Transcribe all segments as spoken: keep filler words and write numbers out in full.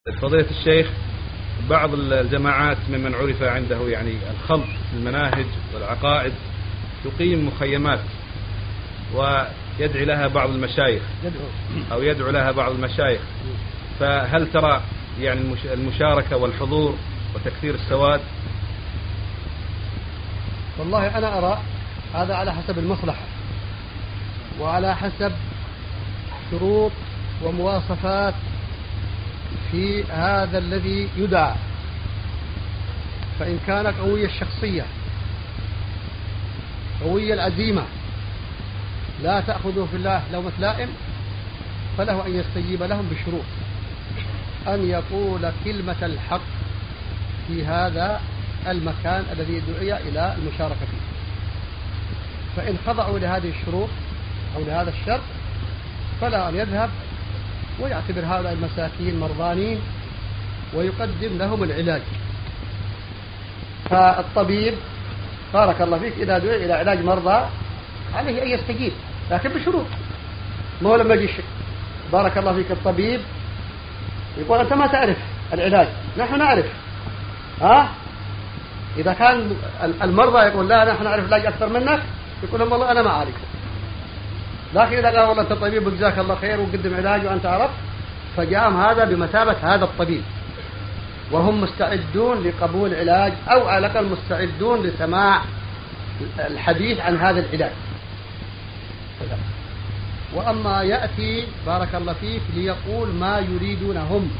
فضيلة الشيخ، بعض الجماعات ممن عرف عنده يعني الخلط في المناهج والعقائد تقيم مخيمات ويدعي لها بعض المشايخ أو يدعو لها بعض المشايخ، فهل ترى يعني المشاركة والحضور وتكثير السواد؟ والله أنا أرى هذا على حسب المصلحة وعلى حسب شروط ومواصفات في هذا الذي يدعى. فإن كان قوي الشخصية قوي العزيمة لا تأخذه في الله لومة لائم، فله أن يستجيب لهم بشروط: أن يقول كلمة الحق في هذا المكان الذي دعي إلى المشاركة فيه. فإن خضعوا لهذه الشروط أو لهذا الشرط فلا أن يذهب ويعتبر هؤلاء المساكين مرضانين ويقدم لهم العلاج. فالطبيب بارك الله فيك إذا دعي إلى علاج مرضى عليه أن يستجيب، لكن بشروط. ما هو لما يجي بارك الله فيك الطبيب يقول أنت ما تعرف العلاج، نحن نعرف. ها؟ إذا كان المرضى يقول لا نحن نعرف العلاج أكثر منك، يقول لهم والله أنا ما أعرف. لكن إذا قال والله أنت طبيب جزاك الله خير وقدم علاج وأنت عرفت، فجاءهم هذا بمثابة هذا الطبيب، وهم مستعدون لقبول علاج أو على الأقل مستعدون لسماع الحديث عن هذا العلاج. وأما يأتي بارك الله فيك ليقول ما يريدونهم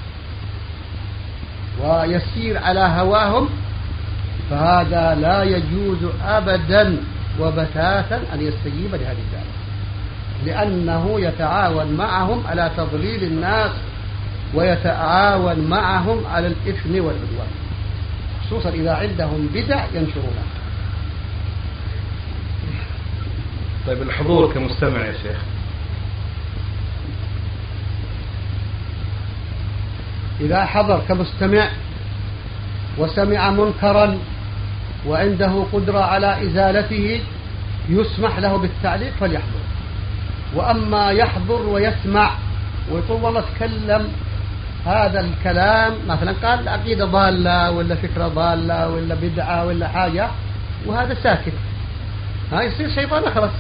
ويسير على هواهم، فهذا لا يجوز أبدا وبتاتا أن يستجيب لهذه الدعوة، لأنه يتعاون معهم على تضليل الناس ويتعاون معهم على الإثم والعدوان، خصوصا إذا عندهم بدع ينشرونها. طيب الحضور كمستمع يا شيخ، إذا حضر كمستمع وسمع منكرا وعنده قدرة على إزالته يسمح له بالتعليق فليحضر. وأما يحضر ويسمع ويقول والله تكلم هذا الكلام مثلا قال عقيدة ضالة ولا فكرة ضالة ولا بدعة ولا حاجة وهذا ساكت، ها يصير شيطان أخرس.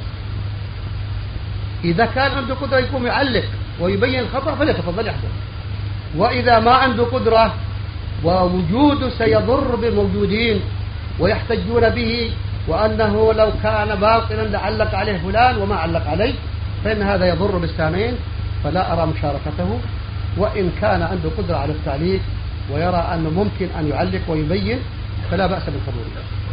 إذا كان عنده قدرة يقوم يعلق ويبين الخطأ فليتفضل يحضر. وإذا ما عنده قدرة ووجوده سيضر بالموجودين ويحتجون به وأنه لو كان باطلا لعلق عليه فلان وما علق عليه، فإن هذا يضر بالسامعين، فلا أرى مشاركته. وإن كان عنده قدرة على التعليق ويرى أنه ممكن أن يعلق ويبين فلا بأس بالحضور.